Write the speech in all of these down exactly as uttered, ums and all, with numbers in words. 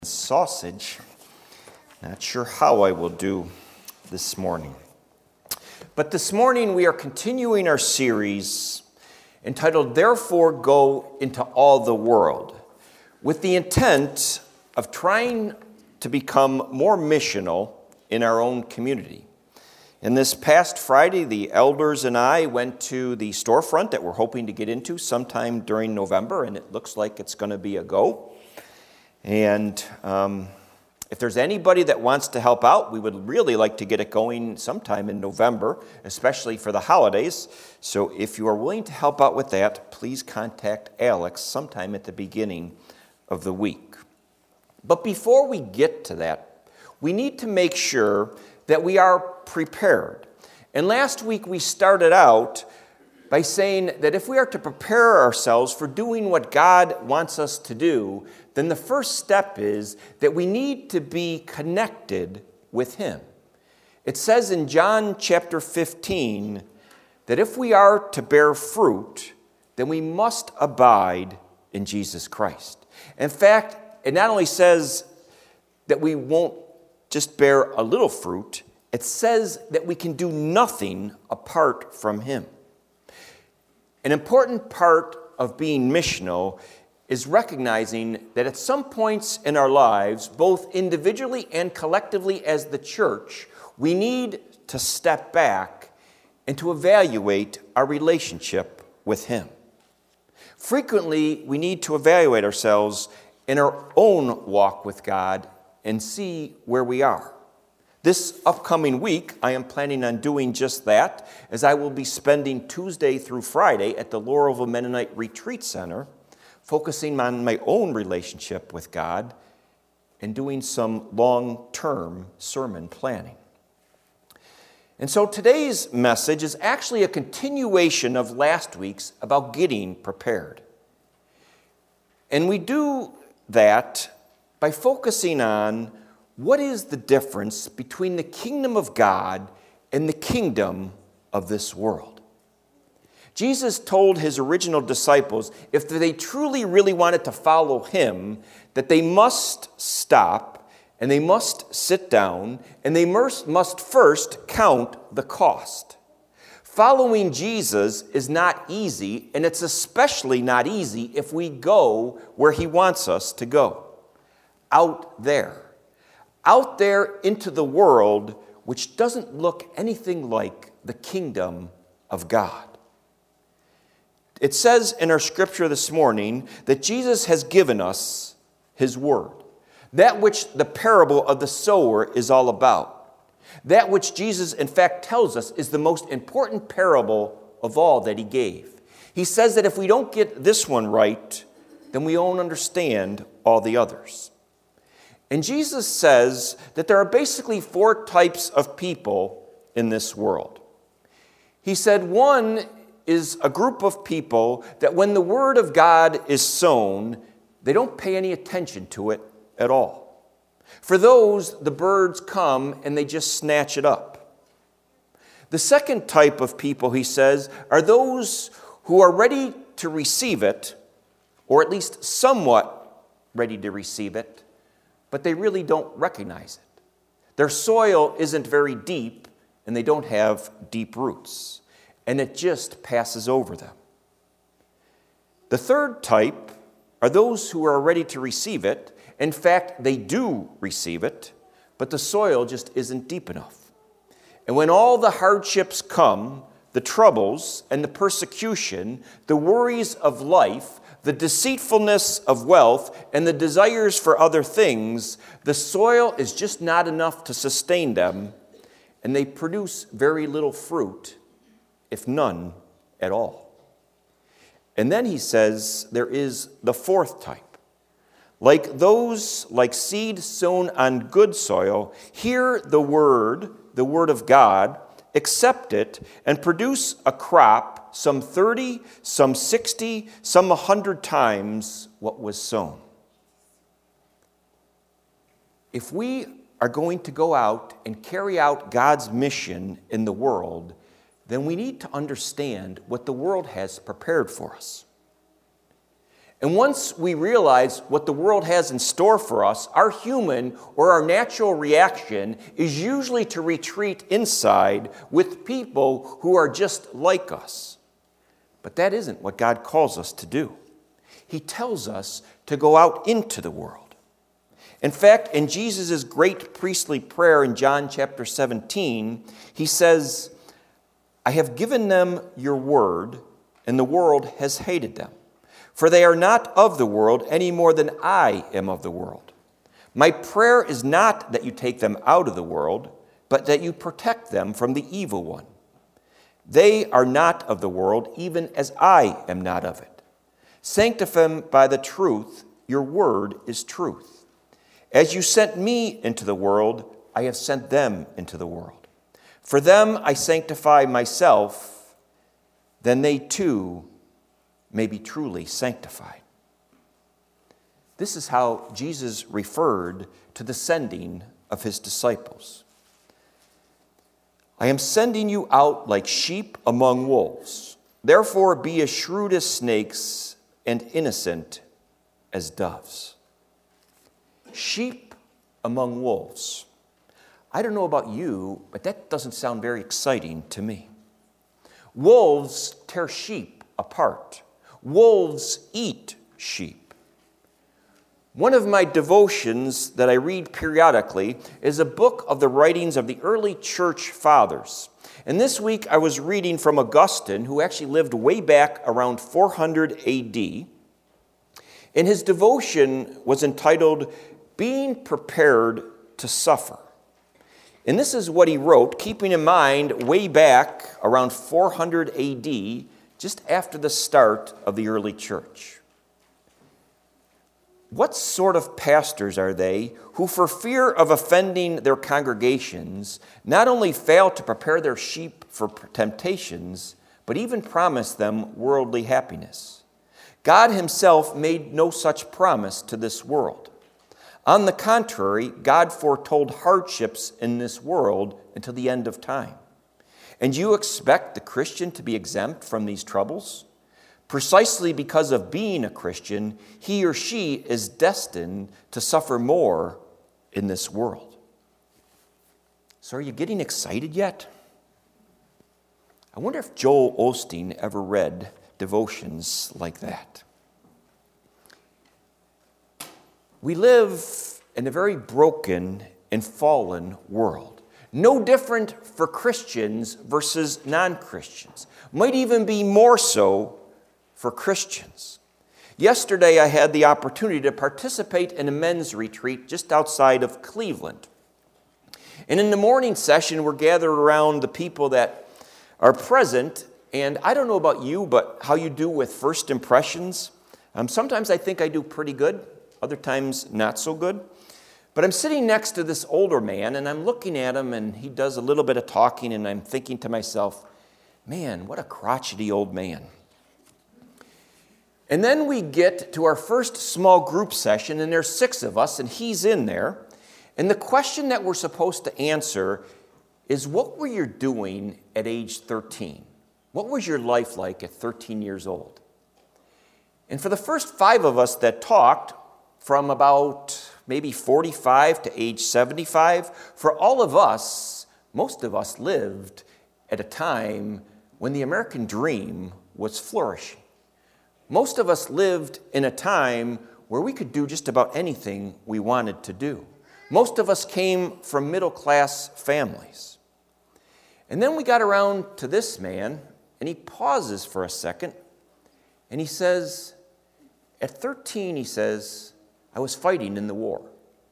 Sausage. Not sure how I will do this morning. But this morning we are continuing our series entitled, Therefore Go into All the World, with the intent of trying to become more missional in our own community. And this past Friday, the elders and I went to the storefront that we're hoping to get into sometime during November, and it looks like it's going to be a go. And um, if there's anybody that wants to help out, we would really like to get it going sometime in November, especially for the holidays. So if you are willing to help out with that, please contact Alex sometime at the beginning of the week. But before we get to that, we need to make sure that we are prepared. And last week we started out by saying that if we are to prepare ourselves for doing what God wants us to do, then the first step is that we need to be connected with Him. It says in John chapter fifteen that if we are to bear fruit, then we must abide in Jesus Christ. In fact, it not only says that we won't just bear a little fruit, it says that we can do nothing apart from Him. An important part of being missional is recognizing that at some points in our lives, both individually and collectively as the church, we need to step back and to evaluate our relationship with Him. Frequently, we need to evaluate ourselves in our own walk with God and see where we are. This upcoming week, I am planning on doing just that, as I will be spending Tuesday through Friday at the Laurelville Mennonite Retreat Center, focusing on my own relationship with God and doing some long-term sermon planning. And so today's message is actually a continuation of last week's about getting prepared. And we do that by focusing on what is the difference between the kingdom of God and the kingdom of this world. Jesus told his original disciples, if they truly, really wanted to follow him, that they must stop and they must sit down and they must, must first count the cost. Following Jesus is not easy, and it's especially not easy if we go where he wants us to go, out there. Out there into the world, which doesn't look anything like the kingdom of God. It says in our scripture this morning that Jesus has given us his word, that which the parable of the sower is all about, that which Jesus in fact tells us is the most important parable of all that he gave. He says that if we don't get this one right, then we won't understand all the others. And Jesus says that there are basically four types of people in this world. He said one is a group of people that when the word of God is sown, they don't pay any attention to it at all. For those, the birds come and they just snatch it up. The second type of people, he says, are those who are ready to receive it, or at least somewhat ready to receive it, but they really don't recognize it. Their soil isn't very deep, and they don't have deep roots, and it just passes over them. The third type are those who are ready to receive it. In fact, they do receive it, but the soil just isn't deep enough. And when all the hardships come, the troubles and the persecution, the worries of life, the deceitfulness of wealth, and the desires for other things, the soil is just not enough to sustain them, and they produce very little fruit, if none at all. And then he says there is the fourth type. Like those, like seed sown on good soil, hear the word, the word of God, accept it, and produce a crop, some thirty, some sixty, some a hundred times what was sown. If we are going to go out and carry out God's mission in the world, then we need to understand what the world has prepared for us. And once we realize what the world has in store for us, our human or our natural reaction is usually to retreat inside with people who are just like us. But that isn't what God calls us to do. He tells us to go out into the world. In fact, in Jesus' great priestly prayer in John chapter seventeen, he says, I have given them your word, and the world has hated them. For they are not of the world any more than I am of the world. My prayer is not that you take them out of the world, but that you protect them from the evil one. They are not of the world, even as I am not of it. Sanctify them by the truth. Your word is truth. As you sent me into the world, I have sent them into the world. For them I sanctify myself, then they too may be truly sanctified. This is how Jesus referred to the sending of his disciples. I am sending you out like sheep among wolves. Therefore be as shrewd as snakes and innocent as doves. Sheep among wolves. I don't know about you, but that doesn't sound very exciting to me. Wolves tear sheep apart. Wolves eat sheep. One of my devotions that I read periodically is a book of the writings of the early church fathers. And this week I was reading from Augustine, who actually lived way back around four hundred A D. And his devotion was entitled, Being Prepared to Suffer. And this is what he wrote, keeping in mind way back around four hundred A D, just after the start of the early church. What sort of pastors are they who, for fear of offending their congregations, not only fail to prepare their sheep for temptations, but even promise them worldly happiness? God himself made no such promise to this world. On the contrary, God foretold hardships in this world until the end of time. And you expect the Christian to be exempt from these troubles? Precisely because of being a Christian, he or she is destined to suffer more in this world. So are you getting excited yet? I wonder if Joel Osteen ever read devotions like that. We live in a very broken and fallen world. No different for Christians versus non-Christians. Might even be more so for Christians. Yesterday I had the opportunity to participate in a men's retreat just outside of Cleveland. And in the morning session, we're gathered around the people that are present. And I don't know about you, but how you do with first impressions. Um, sometimes I think I do pretty good. Other times not so good. But I'm sitting next to this older man, and I'm looking at him, and he does a little bit of talking, and I'm thinking to myself, man, what a crotchety old man. And then we get to our first small group session, and there's six of us, and he's in there. And the question that we're supposed to answer is, what were you doing at age thirteen? What was your life like at thirteen years old? And for the first five of us that talked, from about maybe forty-five to age seventy-five, for all of us, most of us lived at a time when the American dream was flourishing. Most of us lived in a time where we could do just about anything we wanted to do. Most of us came from middle-class families. And then we got around to this man, and he pauses for a second, and he says, at thirteen, he says, I was fighting in the war.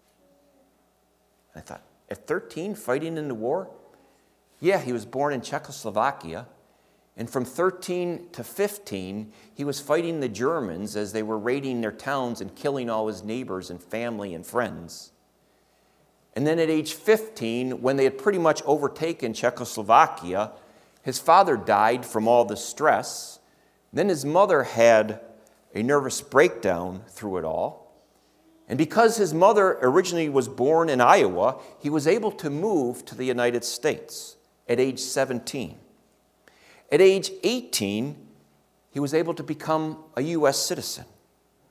I thought, at thirteen, fighting in the war? Yeah, he was born in Czechoslovakia. And from thirteen to fifteen, he was fighting the Germans as they were raiding their towns and killing all his neighbors and family and friends. And then at age fifteen, when they had pretty much overtaken Czechoslovakia, his father died from all the stress. Then his mother had a nervous breakdown through it all. And because his mother originally was born in Iowa, he was able to move to the United States at age seventeen. At age eighteen, he was able to become a U S citizen.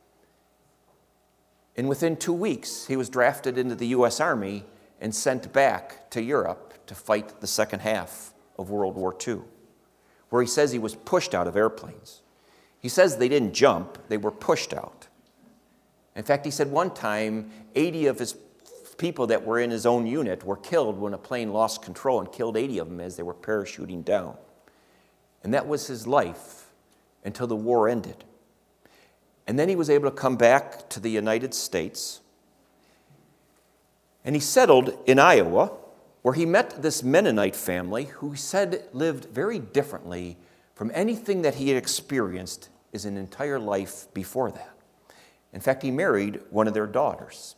And within two weeks, he was drafted into the U S Army and sent back to Europe to fight the second half of World War Two, where he says he was pushed out of airplanes. He says they didn't jump, they were pushed out. In fact, he said one time, eighty of his people that were in his own unit were killed when a plane lost control and killed eighty of them as they were parachuting down. And that was his life until the war ended. And then he was able to come back to the United States. And he settled in Iowa, where he met this Mennonite family who he said lived very differently from anything that he had experienced his entire life before that. In fact, he married one of their daughters.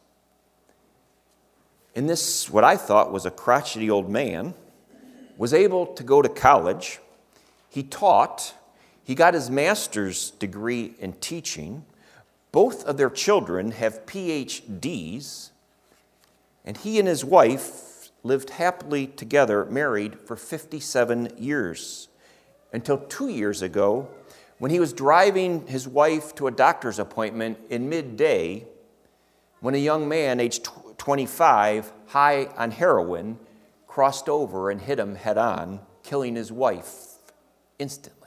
And this, what I thought was a crotchety old man, was able to go to college. He taught. He got his master's degree in teaching. Both of their children have P H Ds. And he and his wife lived happily together, married for fifty-seven years, until two years ago, when he was driving his wife to a doctor's appointment in midday, when a young man, aged twenty-five, high on heroin, crossed over and hit him head on, killing his wife instantly.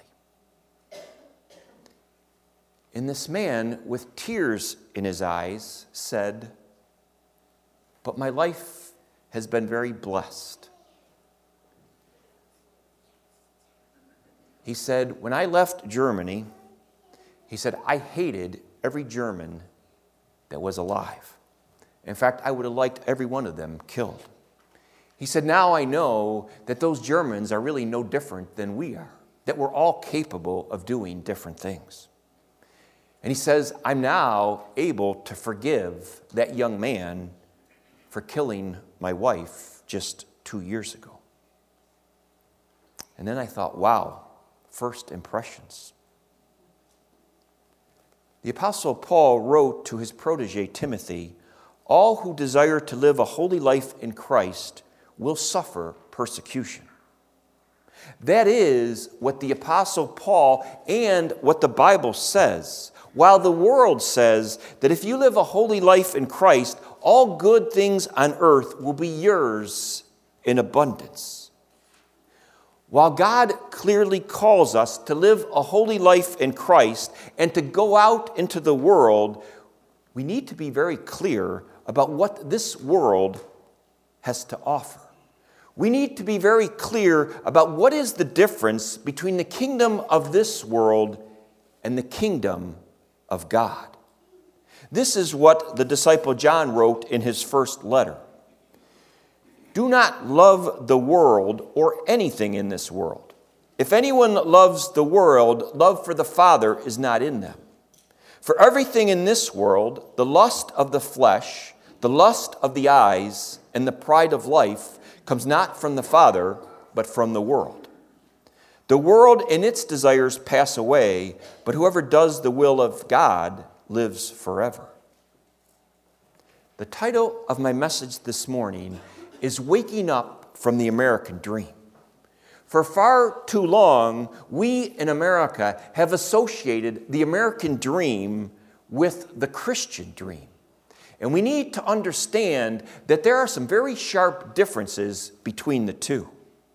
And this man, with tears in his eyes, said, "But my life has been very blessed." He said, "When I left Germany," he said, "I hated every German that was alive. In fact, I would have liked every one of them killed." He said, "Now I know that those Germans are really no different than we are, that we're all capable of doing different things." And he says, "I'm now able to forgive that young man for killing my wife just two years ago." And then I thought, wow, first impressions. The Apostle Paul wrote to his protege Timothy, "All who desire to live a holy life in Christ will suffer persecution." That is what the Apostle Paul and what the Bible says. While the world says that if you live a holy life in Christ, all good things on earth will be yours in abundance. While God clearly calls us to live a holy life in Christ and to go out into the world, we need to be very clear about what this world has to offer. We need to be very clear about what is the difference between the kingdom of this world and the kingdom of God. This is what the disciple John wrote in his first letter. "Do not love the world or anything in this world. If anyone loves the world, love for the Father is not in them. For everything in this world, the lust of the flesh, the lust of the eyes, and the pride of life comes not from the Father, but from the world. The world and its desires pass away, but whoever does the will of God lives forever." The title of my message this morning is "Waking Up from the American Dream." For far too long, we in America have associated the American dream with the Christian dream. And we need to understand that there are some very sharp differences between the two.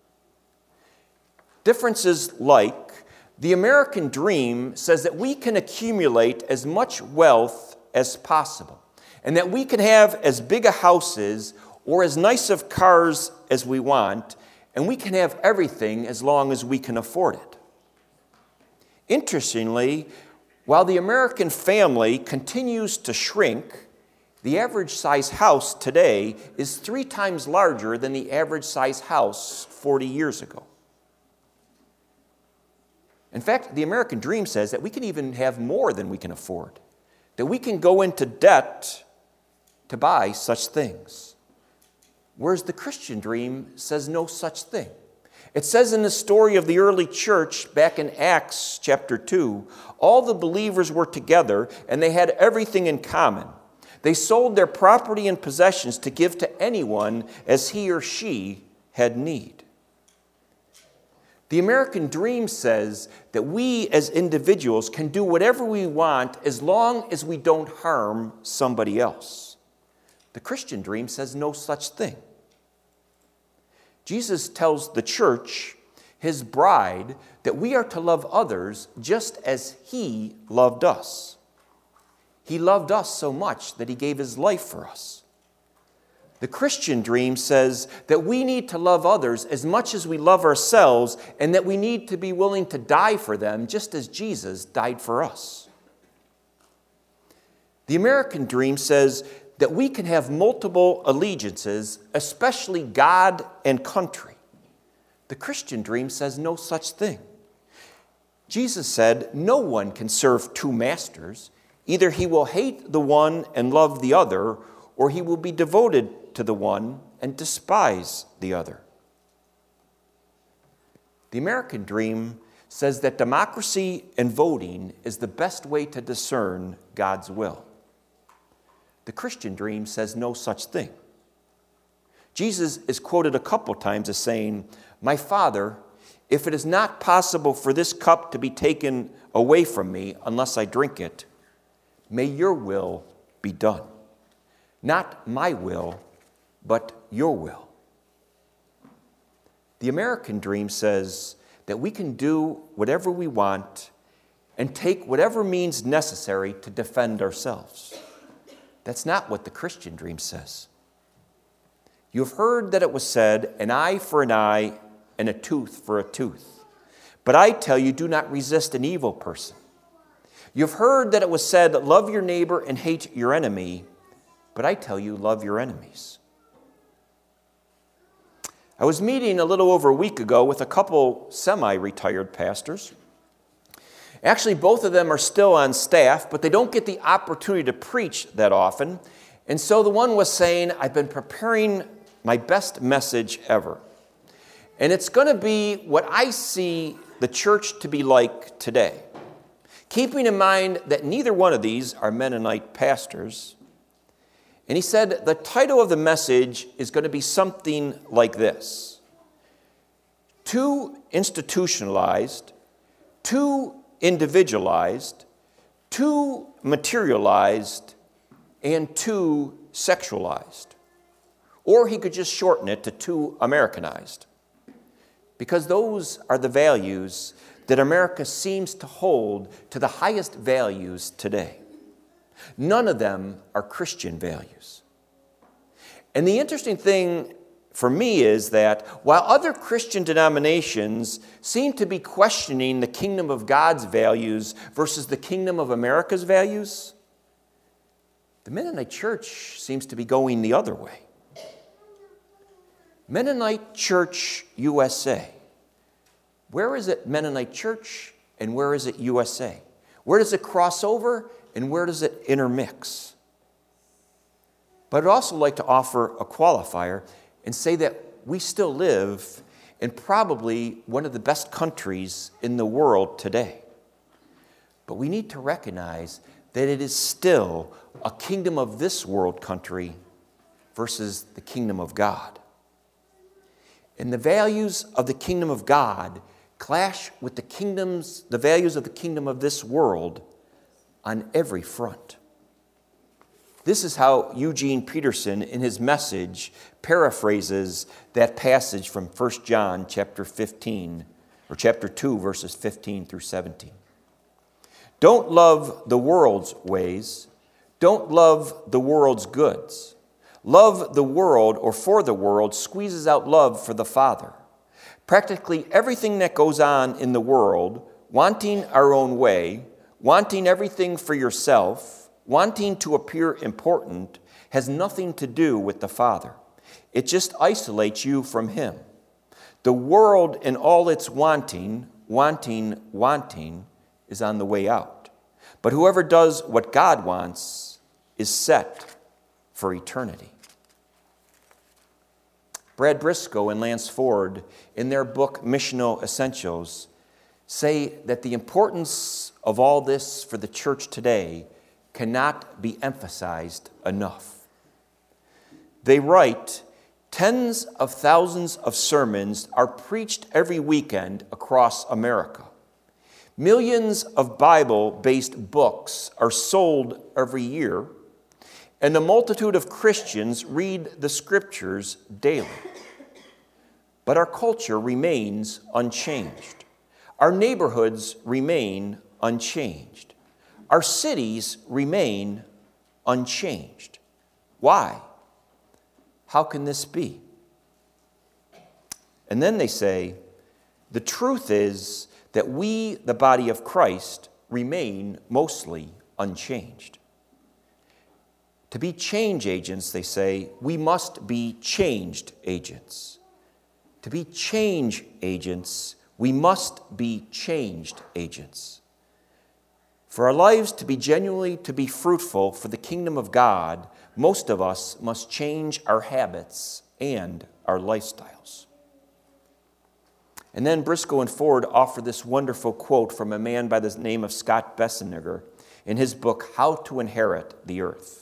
Differences like the American dream says that we can accumulate as much wealth as possible, and that we can have as big a houses or as nice of cars as we want, and we can have everything as long as we can afford it. Interestingly, while the American family continues to shrink, the average size house today is three times larger than the average size house forty years ago. In fact, the American dream says that we can even have more than we can afford, that we can go into debt to buy such things. Whereas the Christian dream says no such thing. It says in the story of the early church back in Acts chapter two, all the believers were together and they had everything in common. They sold their property and possessions to give to anyone as he or she had need. The American dream says that we as individuals can do whatever we want as long as we don't harm somebody else. The Christian dream says no such thing. Jesus tells the church, his bride, that we are to love others just as he loved us. He loved us so much that he gave his life for us. The Christian dream says that we need to love others as much as we love ourselves, and that we need to be willing to die for them just as Jesus died for us. The American dream says that we can have multiple allegiances, especially God and country. The Christian dream says no such thing. Jesus said no one can serve two masters. Either he will hate the one and love the other, or he will be devoted to the one and despise the other. The American dream says that democracy and voting is the best way to discern God's will. The Christian dream says no such thing. Jesus is quoted a couple times as saying, "My Father, if it is not possible for this cup to be taken away from me unless I drink it, may your will be done. Not my will, but your will." The American dream says that we can do whatever we want and take whatever means necessary to defend ourselves. That's not what the Christian dream says. You have heard that it was said, an eye for an eye and a tooth for a tooth. But I tell you, do not resist an evil person. You have heard that it was said, love your neighbor and hate your enemy. But I tell you, love your enemies. I was meeting a little over a week ago with a couple semi-retired pastors. Actually, both of them are still on staff, but they don't get the opportunity to preach that often. And so the one was saying, I've been preparing my best message ever. And it's going to be what I see the church to be like today. Keeping in mind that neither one of these are Mennonite pastors. And he said the title of the message is going to be something like this: too institutionalized, too individualized, too materialized, and too sexualized. Or he could just shorten it to too Americanized. Because those are the values that America seems to hold to the highest values today. None of them are Christian values. And the interesting thing for me is that while other Christian denominations seem to be questioning the kingdom of God's values versus the kingdom of America's values, the Mennonite Church seems to be going the other way. Mennonite Church U S A. Where is it Mennonite Church and where is it U S A? Where does it cross over and where does it intermix? But I'd also like to offer a qualifier and say that we still live in probably one of the best countries in the world today. But we need to recognize that it is still a kingdom of this world country versus the kingdom of God. And the values of the kingdom of God clash with the kingdoms, the values of the kingdom of this world on every front. This is how Eugene Peterson, in his message, paraphrases that passage from First John chapter fifteen, or chapter two, verses fifteen through seventeen. Don't love the world's ways. Don't love the world's goods. Love the world, or for the world, squeezes out love for the Father. Practically everything that goes on in the world, wanting our own way, wanting everything for yourself, wanting to appear important, has nothing to do with the Father. It just isolates you from Him. The world and all its wanting, wanting, wanting, is on the way out. But whoever does what God wants is set for eternity. Brad Briscoe and Lance Ford, in their book Missional Essentials, say that the importance of all this for the church today cannot be emphasized enough. They write, Tens of thousands of sermons are preached every weekend across America. Millions of Bible-based books are sold every year, and a multitude of Christians read the Scriptures daily. But our culture remains unchanged. Our neighborhoods remain unchanged. Our cities remain unchanged. Why? How can this be? And then they say, the truth is that we, the body of Christ, remain mostly unchanged. To be change agents, they say, we must be changed agents. To be change agents, we must be changed agents. For our lives to be genuinely to be fruitful for the kingdom of God, most of us must change our habits and our lifestyles. And then Briscoe and Ford offer this wonderful quote from a man by the name of Scott Besseniger in his book, How to Inherit the Earth.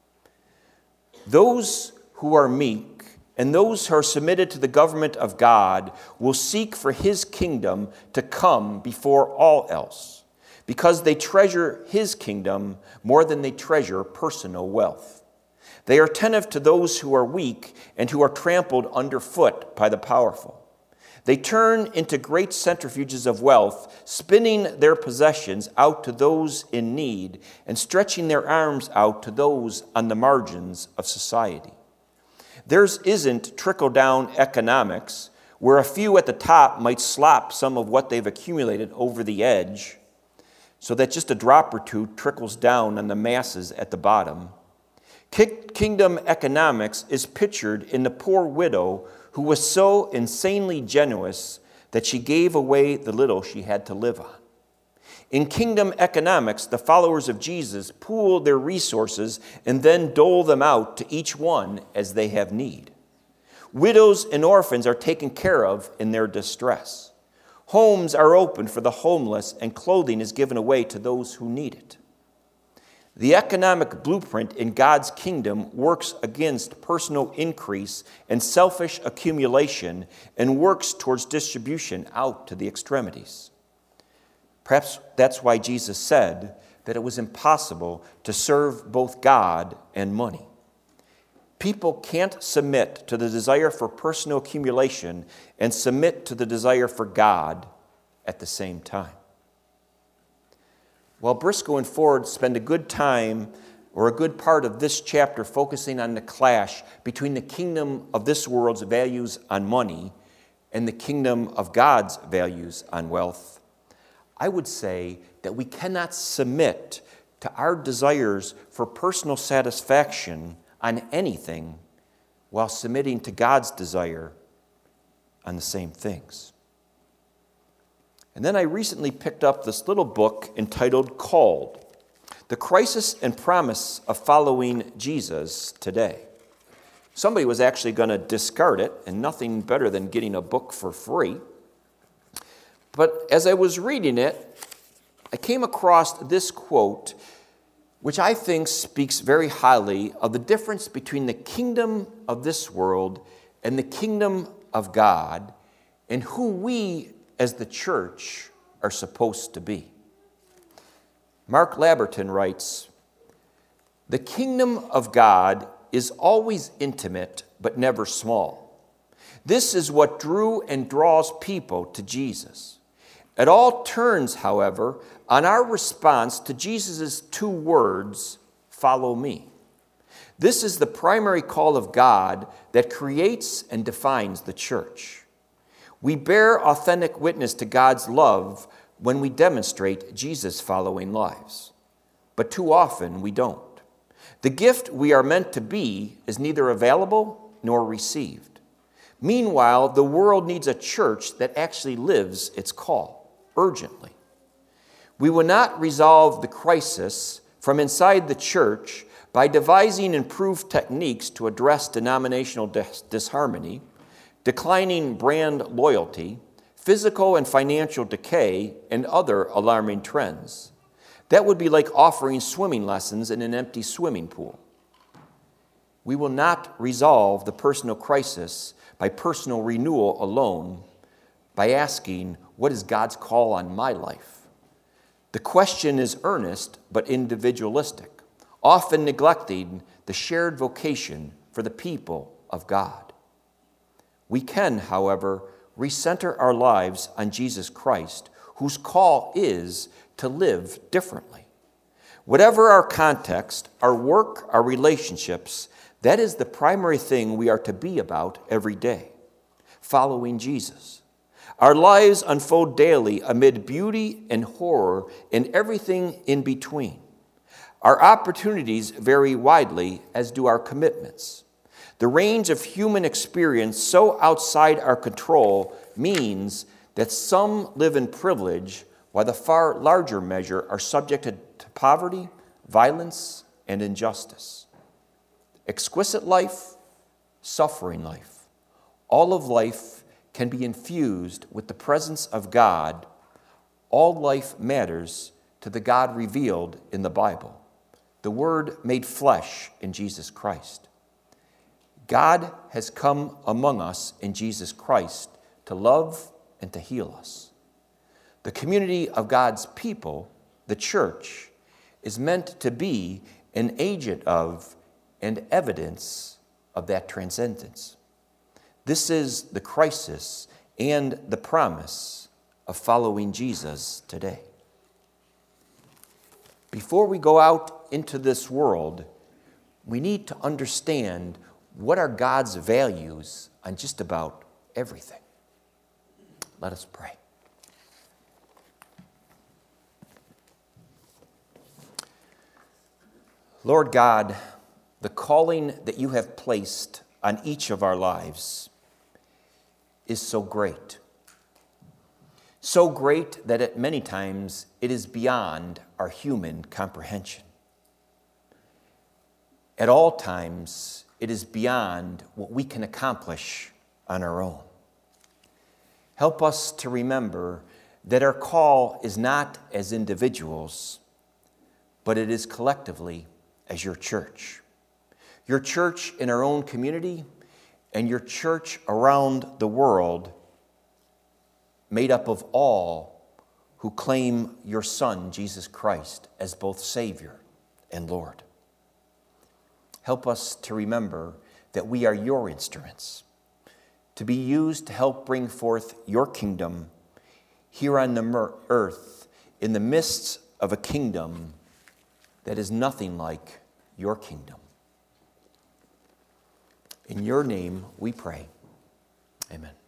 Those who are meek and those who are submitted to the government of God will seek for his kingdom to come before all else, because they treasure his kingdom more than they treasure personal wealth. They are attentive to those who are weak and who are trampled underfoot by the powerful. They turn into great centrifuges of wealth, spinning their possessions out to those in need and stretching their arms out to those on the margins of society. Theirs isn't trickle-down economics, where a few at the top might slop some of what they've accumulated over the edge, so that just a drop or two trickles down on the masses at the bottom. Kingdom economics is pictured in the poor widow who was so insanely generous that she gave away the little she had to live on. In kingdom economics, the followers of Jesus pool their resources and then dole them out to each one as they have need. Widows and orphans are taken care of in their distress. Homes are opened for the homeless, and clothing is given away to those who need it. The economic blueprint in God's kingdom works against personal increase and selfish accumulation and works towards distribution out to the extremities. Perhaps that's why Jesus said that it was impossible to serve both God and money. People can't submit to the desire for personal accumulation and submit to the desire for God at the same time. While Briscoe and Ford spend a good time or a good part of this chapter focusing on the clash between the kingdom of this world's values on money and the kingdom of God's values on wealth, I would say that we cannot submit to our desires for personal satisfaction on anything while submitting to God's desire on the same things. And then I recently picked up this little book entitled Called, The Crisis and Promise of Following Jesus Today. Somebody was actually going to discard it, and nothing better than getting a book for free. But as I was reading it, I came across this quote, which I think speaks very highly of the difference between the kingdom of this world and the kingdom of God, and who we as the church are supposed to be. Mark Labberton writes, "The kingdom of God is always intimate but never small. This is what drew and draws people to Jesus. It all turns, however, on our response to Jesus' two words, 'Follow me.' This is the primary call of God that creates and defines the church. We bear authentic witness to God's love when we demonstrate Jesus-following lives. But too often we don't. The gift we are meant to be is neither available nor received. Meanwhile, the world needs a church that actually lives its call urgently. We will not resolve the crisis from inside the church by devising improved techniques to address denominational dis- disharmony, declining brand loyalty, physical and financial decay, and other alarming trends. That would be like offering swimming lessons in an empty swimming pool. We will not resolve the personal crisis by personal renewal alone, by asking, what is God's call on my life? The question is earnest but individualistic, often neglecting the shared vocation for the people of God. We can, however, recenter our lives on Jesus Christ, whose call is to live differently. Whatever our context, our work, our relationships, that is the primary thing we are to be about every day, following Jesus. Our lives unfold daily amid beauty and horror and everything in between. Our opportunities vary widely, as do our commitments. The range of human experience so outside our control means that some live in privilege, while the far larger measure are subjected to poverty, violence, and injustice. Exquisite life, suffering life. All of life can be infused with the presence of God. All life matters to the God revealed in the Bible, the Word made flesh in Jesus Christ. God has come among us in Jesus Christ to love and to heal us. The community of God's people, the church, is meant to be an agent of and evidence of that transcendence. This is the crisis and the promise of following Jesus today. Before we go out into this world, we need to understand what are God's values on just about everything. Let us pray. Lord God, the calling that you have placed on each of our lives is so great. So great that at many times it is beyond our human comprehension. At all times, it is beyond what we can accomplish on our own. Help us to remember that our call is not as individuals, but it is collectively as your church. Your church in our own community and your church around the world, made up of all who claim your Son, Jesus Christ, as both Savior and Lord. Help us to remember that we are your instruments, to be used to help bring forth your kingdom here on the earth in the midst of a kingdom that is nothing like your kingdom. In your name we pray. Amen.